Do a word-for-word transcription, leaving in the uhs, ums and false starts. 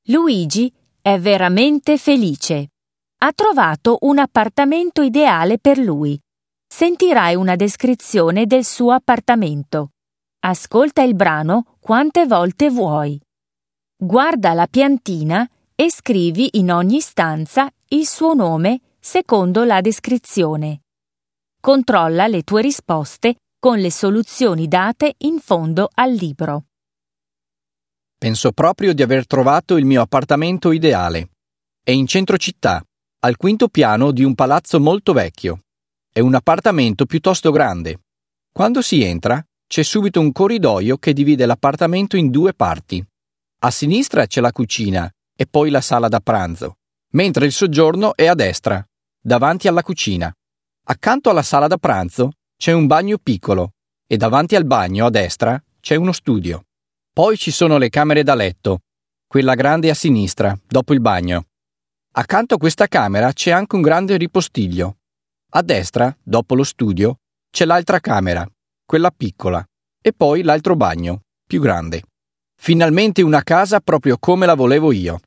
Luigi è veramente felice. Ha trovato un appartamento ideale per lui. Sentirai una descrizione del suo appartamento. Ascolta il brano quante volte vuoi. Guarda la piantina e scrivi in ogni stanza il suo nome secondo la descrizione. Controlla le tue risposte con le soluzioni date in fondo al libro. Penso proprio di aver trovato il mio appartamento ideale. È in centro città, al quinto piano di un palazzo molto vecchio. È un appartamento piuttosto grande. Quando si entra, c'è subito un corridoio che divide l'appartamento in due parti. A sinistra c'è la cucina e poi la sala da pranzo, mentre il soggiorno è a destra, davanti alla cucina. Accanto alla sala da pranzo c'è un bagno piccolo e davanti al bagno a destra c'è uno studio. Poi ci sono le camere da letto, quella grande a sinistra, dopo il bagno. Accanto a questa camera c'è anche un grande ripostiglio. A destra, dopo lo studio, c'è l'altra camera, quella piccola, e poi l'altro bagno, più grande. Finalmente una casa proprio come la volevo io.